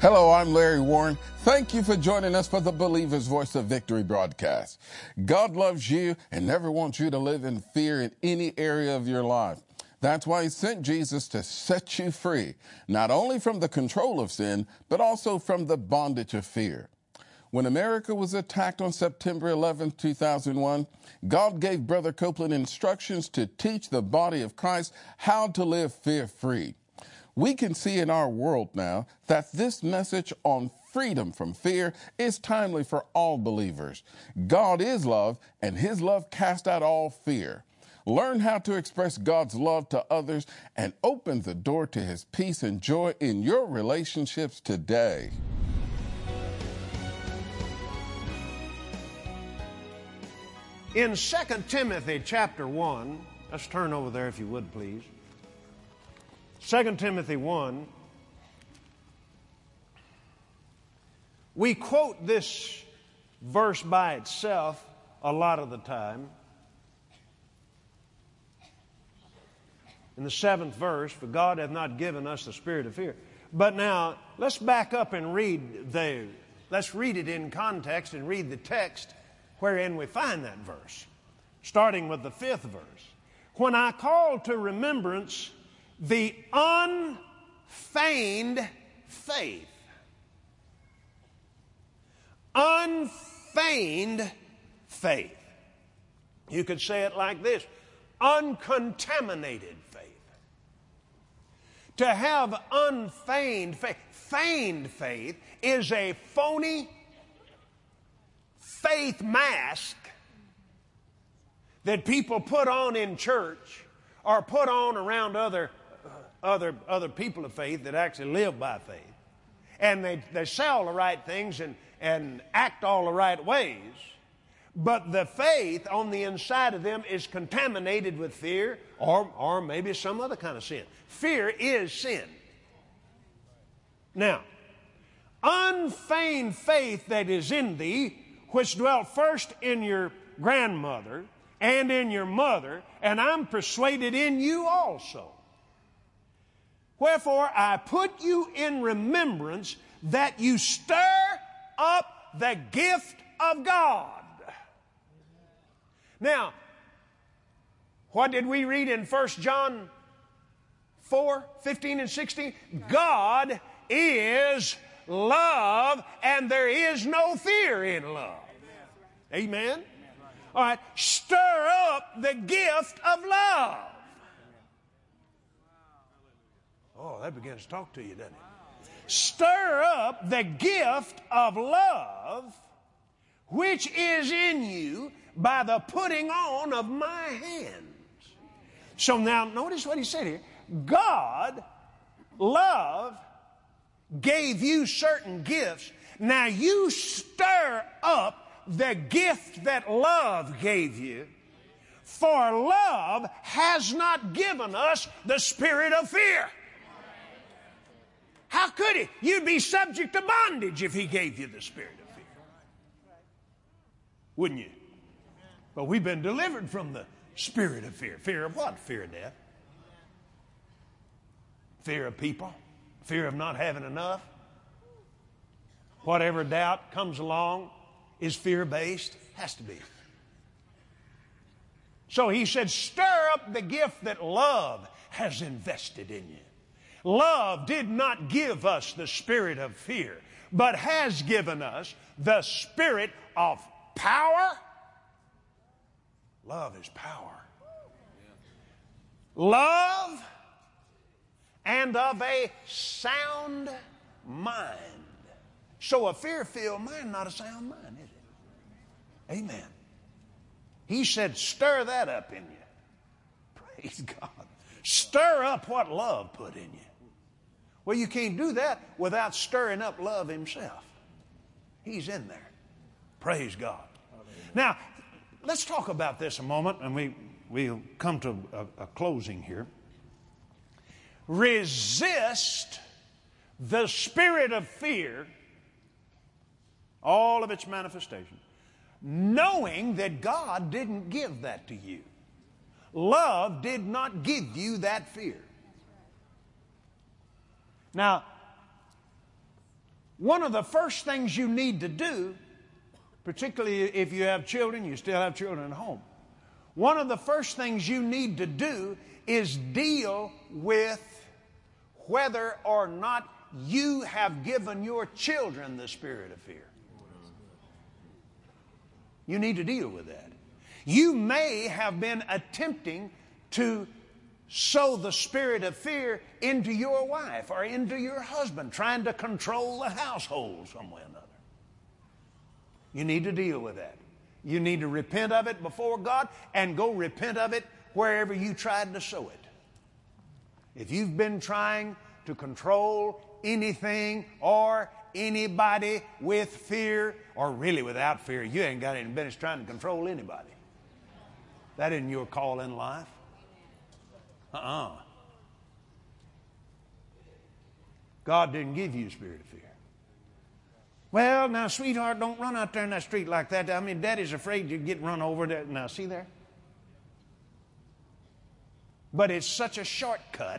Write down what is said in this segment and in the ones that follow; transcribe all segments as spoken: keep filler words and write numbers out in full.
Hello, I'm Larry Warren. Thank you for joining us for the Believer's Voice of Victory broadcast. God loves you and never wants you to live in fear in any area of your life. That's why he sent Jesus to set you free, not only from the control of sin, but also from the bondage of fear. When America was attacked on September eleventh, two thousand one, God gave Brother Copeland instructions to teach the body of Christ how to live fear-free. We can see in our world now that this message on freedom from fear is timely for all believers. God is love, and his love casts out all fear. Learn how to express God's love to others and open the door to his peace and joy in your relationships today. In Second Timothy chapter one, let's turn over there if you would, please. Second Timothy one, we quote this verse by itself a lot of the time. In the seventh verse, for God hath not given us the spirit of fear. But now, let's back up and read the, let's read it in context and read the text wherein we find that verse, starting with the fifth verse. When I call to remembrance the unfeigned faith. Unfeigned faith. You could say it like this: uncontaminated faith. To have unfeigned faith. Feigned faith is a phony faith mask that people put on in church or put on around other other other people of faith that actually live by faith. And they, they say all the right things and, and act all the right ways. But the faith on the inside of them is contaminated with fear or, or maybe some other kind of sin. Fear is sin. Now, unfeigned faith that is in thee, which dwelt first in your grandmother and in your mother, and I'm persuaded in you also. Wherefore I put you in remembrance that you stir up the gift of God. Now, what did we read in First John four, fifteen and sixteen? God is love, and there is no fear in love. Amen? All right, stir up the gift of love. Oh, that begins to talk to you, doesn't it? Stir up the gift of love which is in you by the putting on of my hands. So now notice what he said here. God, love, gave you certain gifts. Now you stir up the gift that love gave you. For love has not given us the spirit of fear. How could he? You'd be subject to bondage if he gave you the spirit of fear. Wouldn't you? But we've been delivered from the spirit of fear. Fear of what? Fear of death. Fear of people. Fear of not having enough. Whatever doubt comes along is fear-based. Has to be. So he said, stir up the gift that love has invested in you. Love did not give us the spirit of fear, but has given us the spirit of power. Love is power. Love and of a sound mind. So a fear-filled mind, not a sound mind, is it? Amen. He said, stir that up in you. Praise God. Stir up what love put in you. Well, you can't do that without stirring up love himself. He's in there. Praise God. Now, let's talk about this a moment, and we, we'll come to a, a closing here. Resist the spirit of fear, all of its manifestations, knowing that God didn't give that to you. Love did not give you that fear. Now, one of the first things you need to do, particularly if you have children, you still have children at home, one of the first things you need to do is deal with whether or not you have given your children the spirit of fear. You need to deal with that. You may have been attempting to sow the spirit of fear into your wife or into your husband, trying to control the household some way or another. You need to deal with that. You need to repent of it before God and go repent of it wherever you tried to sow it. If you've been trying to control anything or anybody with fear, or really without fear, you ain't got any business trying to control anybody. That isn't your call in life. Uh-uh. God didn't give you a spirit of fear. Well, now, sweetheart, don't run out there in that street like that. I mean, Daddy's afraid you'd get run over. There. Now, see there? But it's such a shortcut.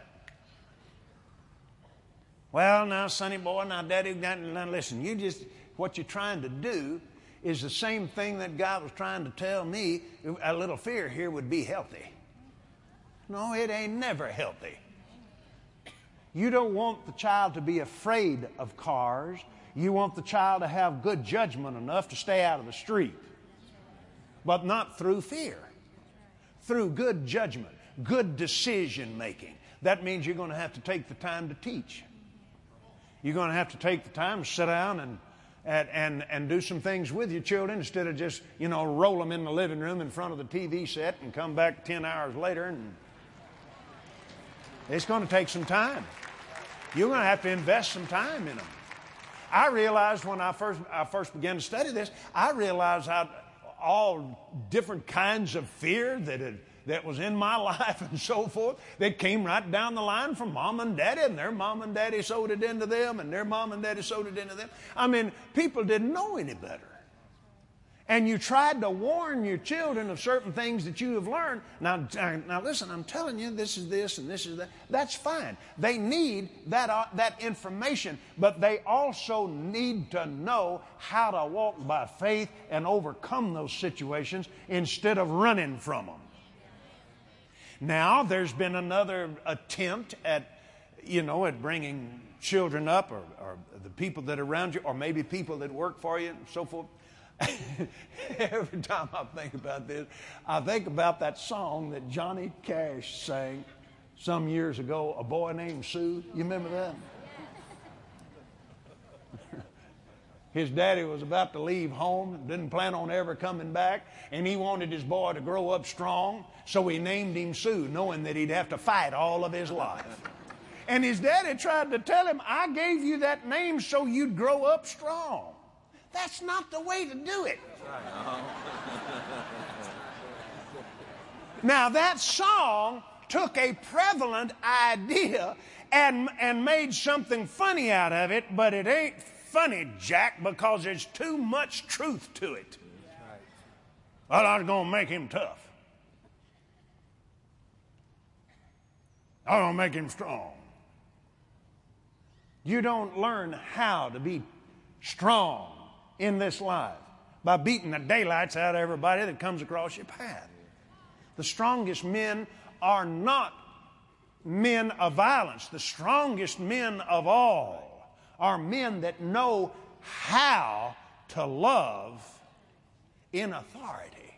Well, now, sonny boy, now, Daddy, now, listen, you just, what you're trying to do is the same thing that God was trying to tell me. A little fear here would be healthy. No, it ain't never healthy. You don't want the child to be afraid of cars. You want the child to have good judgment enough to stay out of the street. But not through fear. Through good judgment, good decision making. That means you're going to have to take the time to teach. You're going to have to take the time to sit down and And, and, and do some things with your children instead of just, you know, roll them in the living room in front of the T V set and come back ten hours later. And it's going to take some time. You're going to have to invest some time in them. I realized when I first, I first began to study this, I realized how all different kinds of fear that had that was in my life and so forth, that came right down the line from mom and daddy, and their mom and daddy sowed it into them, and their mom and daddy sowed it into them. I mean, people didn't know any better. And you tried to warn your children of certain things that you have learned. Now, now listen, I'm telling you, this is this and this is that. That's fine. They need that, uh, that information, but they also need to know how to walk by faith and overcome those situations instead of running from them. Now, there's been another attempt at, you know, at bringing children up, or, or the people that are around you, or maybe people that work for you and so forth. Every time I think about this, I think about that song that Johnny Cash sang some years ago, A Boy Named Sue. You remember that? His daddy was about to leave home, didn't plan on ever coming back, and he wanted his boy to grow up strong, so he named him Sue, knowing that he'd have to fight all of his life. And his daddy tried to tell him, I gave you that name so you'd grow up strong. That's not the way to do it. Now, that song took a prevalent idea and, and made something funny out of it, but it ain't funny, Jack, because there's too much truth to it. Well, I was going to make him tough. I was going to make him strong. You don't learn how to be strong in this life by beating the daylights out of everybody that comes across your path. The strongest men are not men of violence. The strongest men of all are men that know how to love in authority.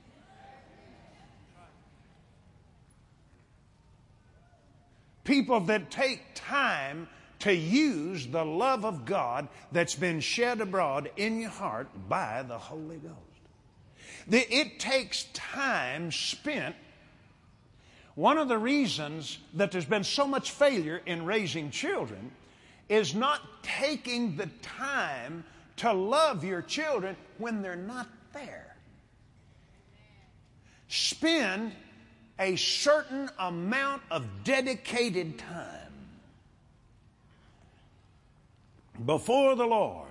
People that take time to use the love of God that's been shed abroad in your heart by the Holy Ghost. It takes time spent. One of the reasons that there's been so much failure in raising children is not taking the time to love your children when they're not there. Spend a certain amount of dedicated time before the Lord,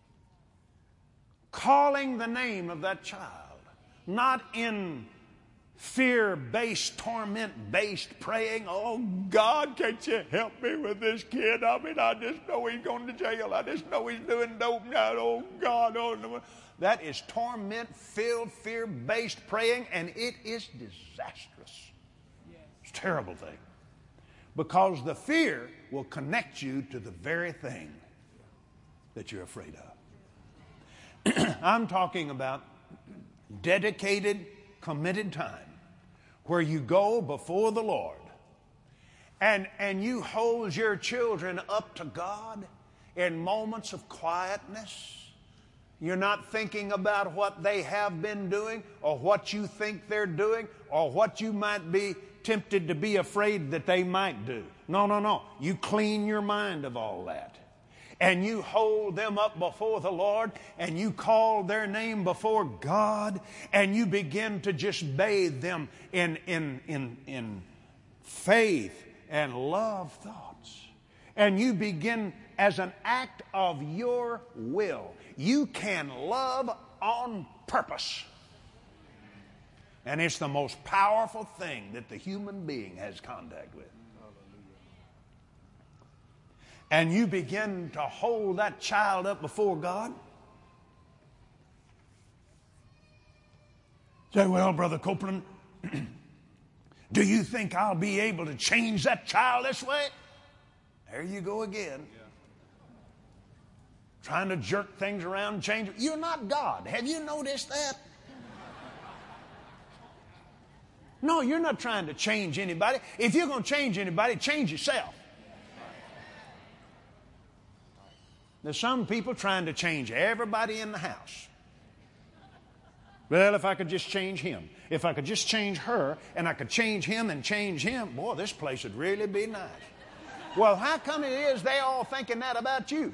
calling the name of that child, not in fear-based, torment-based praying. Oh, God, can't you help me with this kid? I mean, I just know he's going to jail. I just know he's doing dope now. Oh, God. Oh, no. That is torment-filled, fear-based praying, and it is disastrous. It's a terrible thing. Because the fear will connect you to the very thing that you're afraid of. I'm talking about dedicated, committed time where you go before the Lord and, and you hold your children up to God in moments of quietness. You're not thinking about what they have been doing or what you think they're doing or what you might be tempted to be afraid that they might do. No, no, no. You clean your mind of all that. And you hold them up before the Lord and you call their name before God and you begin to just bathe them in, in, in, in faith and love thoughts. And you begin as an act of your will. You can love on purpose. And it's the most powerful thing that the human being has contact with. And you begin to hold that child up before God. Say, well, Brother Copeland, do you think I'll be able to change that child this way? There you go again. Yeah. Trying to jerk things around and change it. You're not God. Have you noticed that? No, you're not trying to change anybody. If you're going to change anybody, change yourself. There's some people trying to change everybody in the house. Well, if I could just change him. If I could just change her, and I could change him and change him, boy, this place would really be nice. Well, how come it is they all thinking that about you?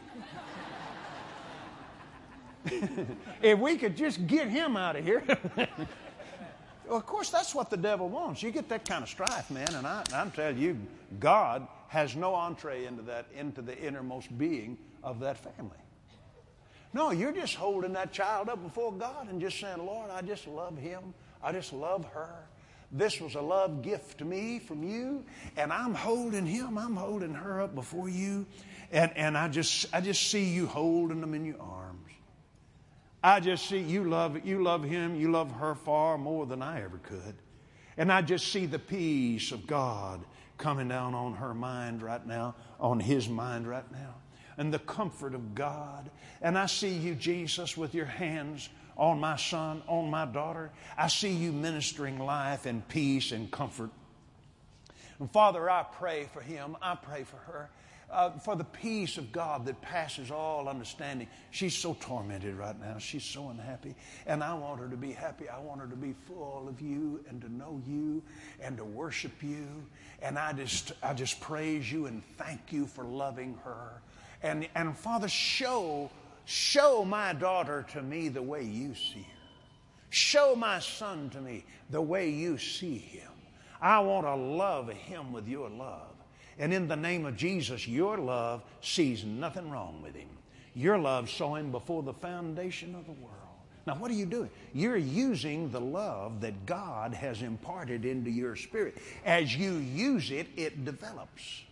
If we could just get him out of here. Well, of course, that's what the devil wants. You get that kind of strife, man, and I, I'm telling you, God has no entree into that, into the innermost being of that family. No, you're just holding that child up before God and just saying, Lord, I just love him. I just love her. This was a love gift to me from you, and I'm holding him. I'm holding her up before you, and, and I just I just see you holding them in your arms. I just see you love you love him. You love her far more than I ever could, and I just see the peace of God coming down on her mind right now, on his mind right now, and the comfort of God. And I see you, Jesus, with your hands on my son, on my daughter. I see you ministering life and peace and comfort. And Father, I pray for him. I pray for her. Uh, for the peace of God that passes all understanding. She's so tormented right now. She's so unhappy. And I want her to be happy. I want her to be full of you and to know you and to worship you. And I just I just praise you and thank you for loving her. And, and Father, show, show my daughter to me the way you see her. Show my son to me the way you see him. I want to love him with your love. And in the name of Jesus, your love sees nothing wrong with him. Your love saw him before the foundation of the world. Now, what are you doing? You're using the love that God has imparted into your spirit. As you use it, it develops.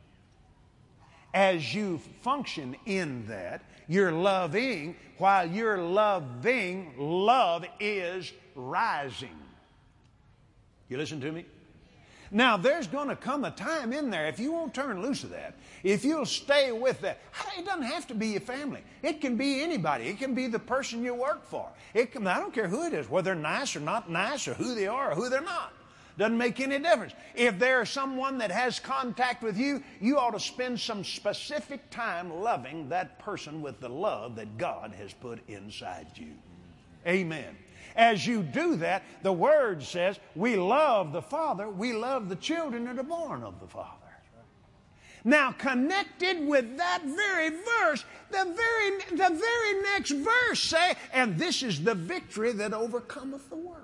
As you function in that, you're loving. While you're loving, love is rising. You listen to me? Now, there's going to come a time in there, if you won't turn loose of that, if you'll stay with that, it doesn't have to be your family. It can be anybody. It can be the person you work for. It can, I don't care who it is, whether they're nice or not nice, or who they are or who they're not. Doesn't make any difference. If there's someone that has contact with you, you ought to spend some specific time loving that person with the love that God has put inside you. Amen. As you do that, the Word says, we love the Father, we love the children that are born of the Father. Now, connected with that very verse, the very, the very next verse say, and this is the victory that overcometh the world.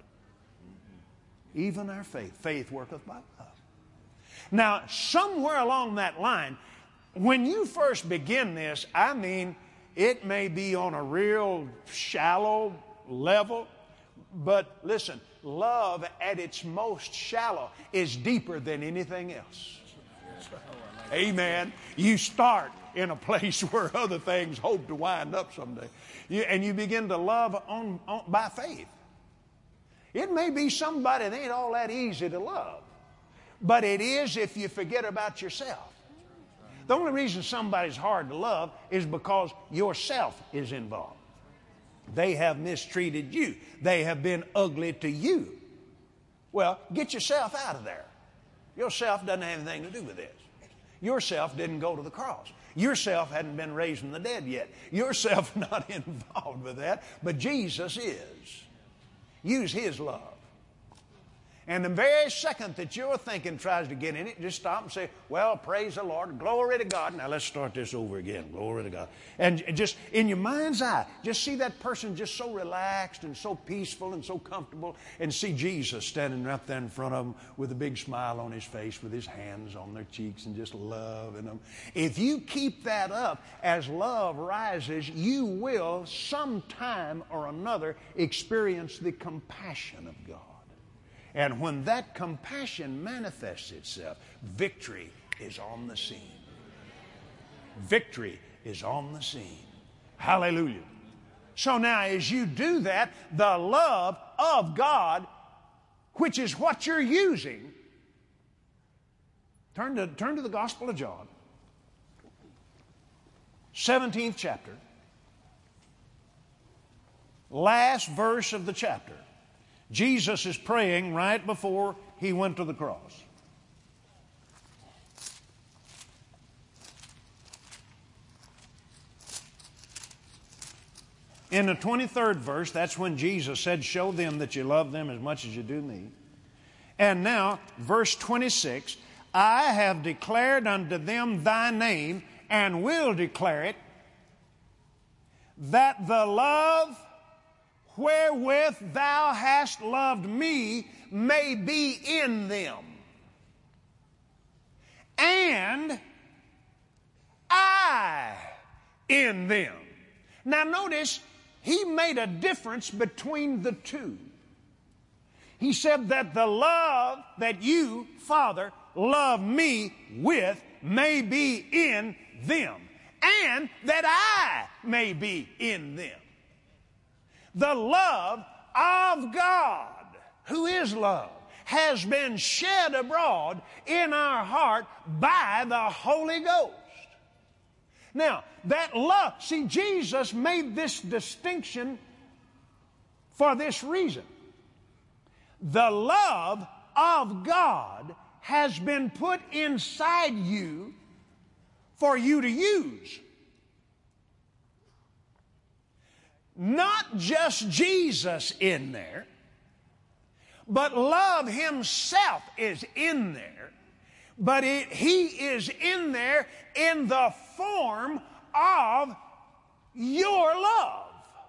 Even our faith. Faith worketh by love. Now, somewhere along that line, when you first begin this, I mean, it may be on a real shallow level, But listen, love at its most shallow is deeper than anything else. Amen. You start in a place where other things hope to wind up someday. You, and you begin to love on, on, by faith. It may be somebody that ain't all that easy to love. But it is if you forget about yourself. The only reason somebody's hard to love is because yourself is involved. They have mistreated you. They have been ugly to you. Well, get yourself out of there. Yourself doesn't have anything to do with this. Yourself didn't go to the cross. Yourself hadn't been raised from the dead yet. Yourself not involved with that, but Jesus is. Use His love. And the very second that your thinking tries to get in it, just stop and say, well, praise the Lord, glory to God. Now let's start this over again, glory to God. And just in your mind's eye, just see that person just so relaxed and so peaceful and so comfortable, and see Jesus standing right there in front of them with a big smile on His face, with His hands on their cheeks and just loving them. If you keep that up, as love rises, you will sometime or another experience the compassion of God. And when that compassion manifests itself, victory is on the scene. Victory is on the scene. Hallelujah. So now as you do that, the love of God, which is what you're using, turn to, turn to the Gospel of John, seventeenth chapter, last verse of the chapter. Jesus is praying right before He went to the cross. In the twenty-third verse, that's when Jesus said, show them that you love them as much as you do me. And now, verse twenty-six, I have declared unto them thy name, and will declare it, that the love wherewith thou hast loved me may be in them, and I in them. Now notice, He made a difference between the two. He said that the love that you, Father, love me with may be in them, and that I may be in them. The love of God, who is love, has been shed abroad in our heart by the Holy Ghost. Now, that love, see, Jesus made this distinction for this reason. The love of God has been put inside you for you to use. Not just Jesus in there, but love Himself is in there, but it, He is in there in the form of your love.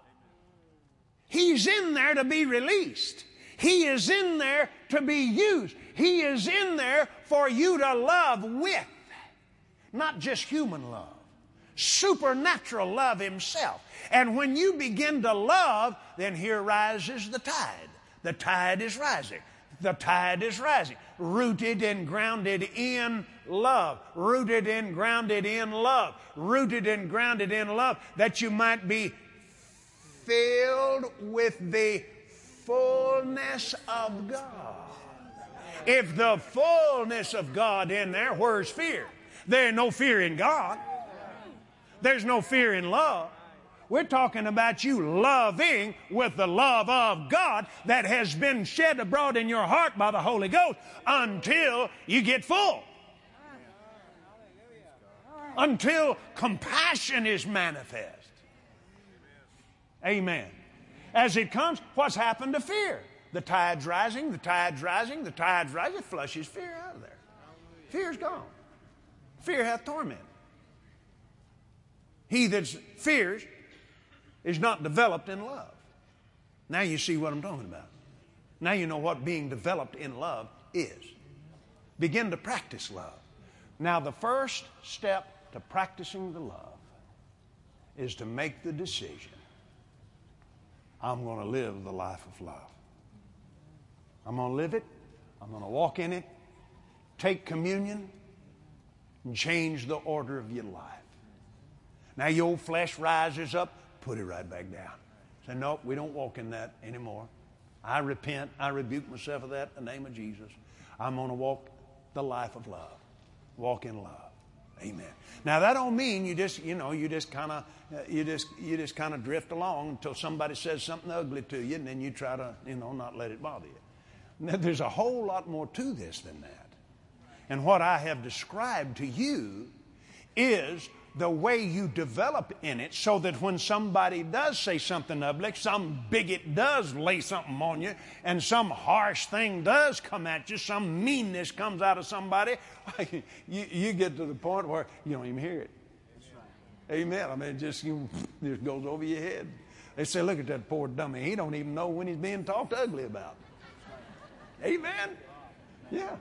He's in there to be released. He is in there to be used. He is in there for you to love with, not just human love. Supernatural love Himself. And when you begin to love, then here rises the tide. The tide is rising. The tide is rising. Rooted and grounded in love. Rooted and grounded in love. Rooted and grounded in love. That you might be filled with the fullness of God. If the fullness of God in there, where's fear? There ain't no fear in God. There's no fear in love. We're talking about you loving with the love of God that has been shed abroad in your heart by the Holy Ghost until you get full. Until compassion is manifest. Amen. As it comes, what's happened to fear? The tide's rising, the tide's rising, the tide's rising. It flushes fear out of there. Fear's gone. Fear hath torment. He that fears is not developed in love. Now you see what I'm talking about. Now you know what being developed in love is. Begin to practice love. Now the first step to practicing the love is to make the decision. I'm going to live the life of love. I'm going to live it. I'm going to walk in it, take communion, and change the order of your life. Now your old flesh rises up, put it right back down. Say, nope, we don't walk in that anymore. I repent. I rebuke myself of that in the name of Jesus. I'm going to walk the life of love. Walk in love. Amen. Now that don't mean you just, you know, you just kind of, you just, you just kind of drift along until somebody says something ugly to you, and then you try to, you know, not let it bother you. Now, there's a whole lot more to this than that. And what I have described to you is the way you develop in it, so that when somebody does say something ugly, some bigot does lay something on you, and some harsh thing does come at you, some meanness comes out of somebody, you, you get to the point where you don't even hear it. Amen. I mean, it just, you, it just goes over your head. They say, look at that poor dummy. He don't even know when he's being talked ugly about. Amen. Yeah.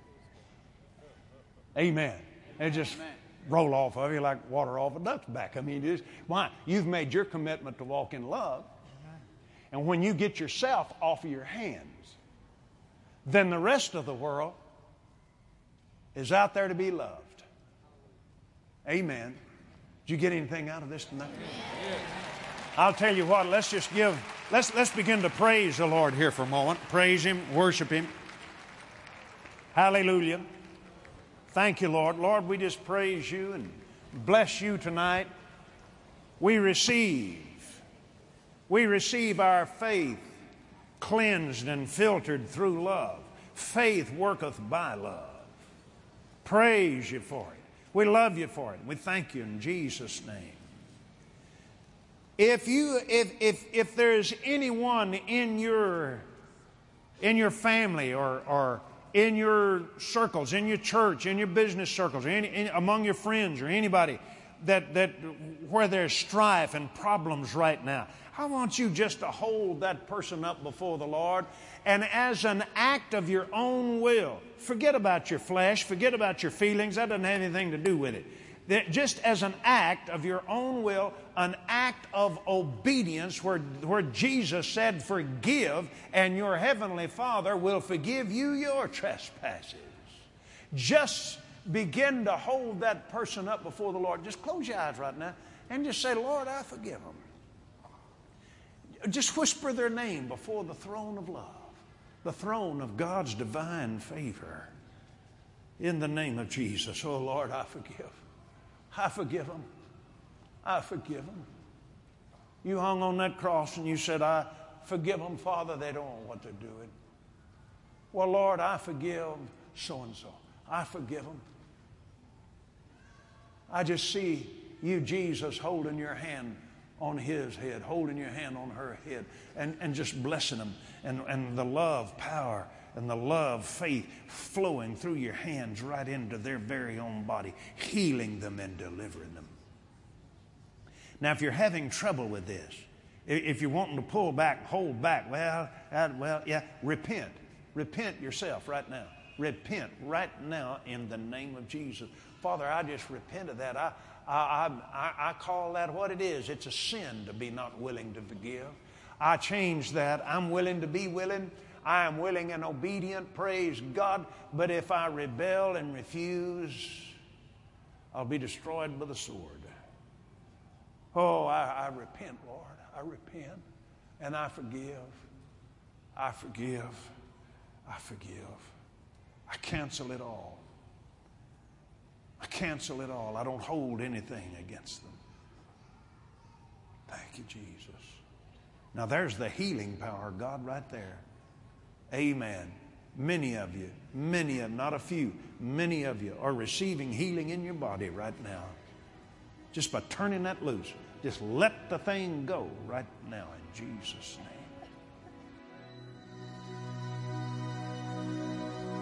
Amen. It just roll off of you like water off a duck's back. I mean, it is, why? You've made your commitment to walk in love. And when you get yourself off of your hands, then the rest of the world is out there to be loved. Amen. Did you get anything out of this tonight? I'll tell you what, let's just give, let's, let's begin to praise the Lord here for a moment. Praise Him, worship Him. Hallelujah. Thank you, Lord. Lord, we just praise You and bless You tonight. We receive, we receive our faith cleansed and filtered through love. Faith worketh by love. Praise You for it. We love You for it. We thank You in Jesus' name. If you, if, if, if there's anyone in your, in your family or, or in your circles, in your church, in your business circles, or any, in, among your friends or anybody that, that, where there's strife and problems right now, I want you just to hold that person up before the Lord, and as an act of your own will, forget about your flesh, forget about your feelings. That doesn't have anything to do with it. That just as an act of your own will, an act of obedience, where, where Jesus said, forgive, and your heavenly Father will forgive you your trespasses. Just begin to hold that person up before the Lord. Just close your eyes right now and just say, Lord, I forgive them. Just whisper their name before the throne of love, the throne of God's divine favor. In the name of Jesus, oh Lord, I forgive. I forgive them. I forgive them. You hung on that cross and you said, I forgive them, Father. They don't know what they're doing. Well, Lord, I forgive so-and-so. I forgive them. I just see You, Jesus, holding your hand on his head, holding your hand on her head, and, and just blessing them. And, and the love, power, and the love, faith flowing through your hands right into their very own body, healing them and delivering them. Now, if you're having trouble with this, if you're wanting to pull back, hold back, well, uh, well, yeah, repent. Repent yourself right now. Repent right now in the name of Jesus. Father, I just repent of that. I, I, I, I call that what it is. It's a sin to be not willing to forgive. I change that. I'm willing to be willing. I am willing and obedient, praise God. But if I rebel and refuse, I'll be destroyed by the sword. Oh, I, I repent, Lord. I repent. And I forgive. I forgive. I forgive. I cancel it all. I cancel it all. I don't hold anything against them. Thank you, Jesus. Now there's the healing power of God right there. Amen. Many of you, many of, not a few, many of you are receiving healing in your body right now. Just by turning that loose. Just let the thing go right now in Jesus' name.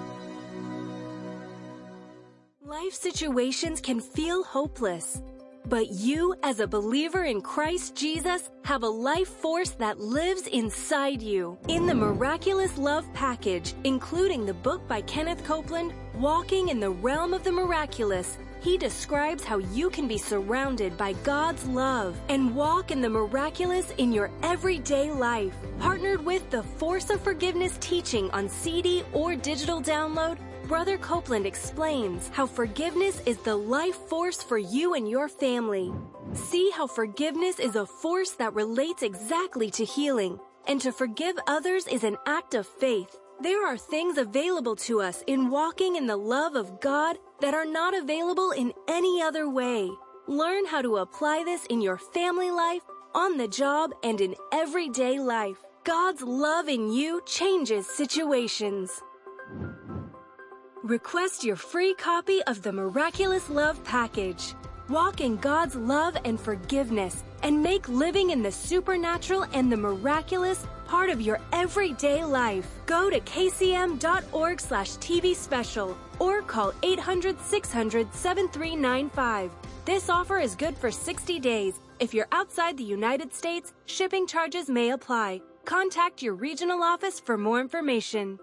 Life situations can feel hopeless, But you, as a believer in Christ Jesus, have a life force that lives inside you. In the Miraculous Love package, including the book by Kenneth Copeland, Walking in the Realm of the Miraculous, he describes how you can be surrounded by God's love and walk in the miraculous in your everyday life. Partnered with the Force of Forgiveness teaching on C D or digital download, Brother Copeland explains how forgiveness is the life force for you and your family. See how forgiveness is a force that relates exactly to healing, and to forgive others is an act of faith. There are things available to us in walking in the love of God that are not available in any other way. Learn how to apply this in your family life, on the job, and in everyday life. God's love in you changes situations. Request your free copy of the Miraculous Love package. Walk in God's love and forgiveness, and make living in the supernatural and the miraculous part of your everyday life. Go to kcm.org slash TV special or call eight hundred, six hundred, seven three nine five. This offer is good for sixty days. If you're outside the United States, shipping charges may apply. Contact your regional office for more information.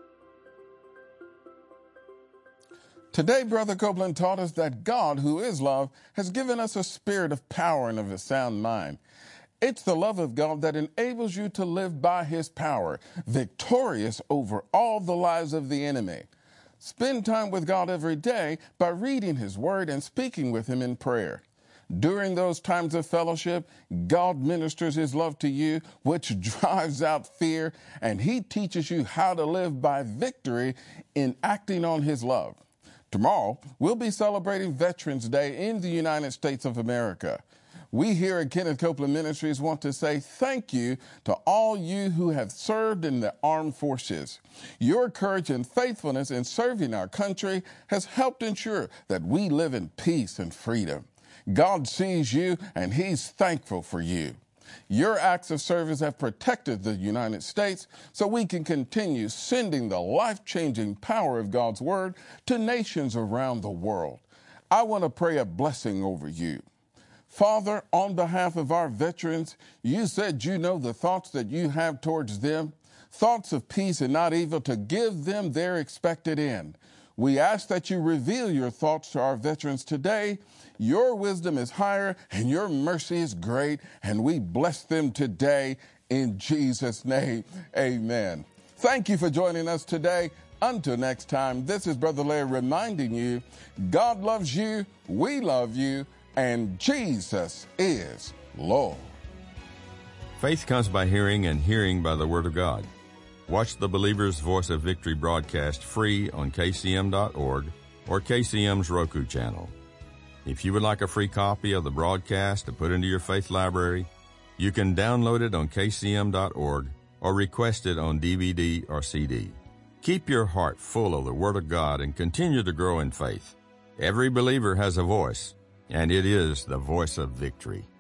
Today, Brother Copeland taught us that God, who is love, has given us a spirit of power and of a sound mind. It's the love of God that enables you to live by his power, victorious over all the lies of the enemy. Spend time with God every day by reading his word and speaking with him in prayer. During those times of fellowship, God ministers his love to you, which drives out fear, and he teaches you how to live by victory in acting on his love. Tomorrow, we'll be celebrating Veterans Day in the United States of America. We here at Kenneth Copeland Ministries want to say thank you to all you who have served in the armed forces. Your courage and faithfulness in serving our country has helped ensure that we live in peace and freedom. God sees you, and he's thankful for you. Your acts of service have protected the United States so we can continue sending the life-changing power of God's word to nations around the world. I want to pray a blessing over you. Father, on behalf of our veterans, you said you know the thoughts that you have towards them, thoughts of peace and not evil, to give them their expected end. We ask that you reveal your thoughts to our veterans today. Your wisdom is higher and your mercy is great, and we bless them today in Jesus' name. Amen. Thank you for joining us today. Until next time, this is Brother Larry reminding you, God loves you, we love you, and Jesus is Lord. Faith comes by hearing, and hearing by the Word of God. Watch the Believer's Voice of Victory broadcast free on K C M dot org or K C M's Roku channel. If you would like a free copy of the broadcast to put into your faith library, you can download it on K C M dot org or request it on D V D or C D. Keep your heart full of the Word of God and continue to grow in faith. Every believer has a voice, and it is the voice of victory.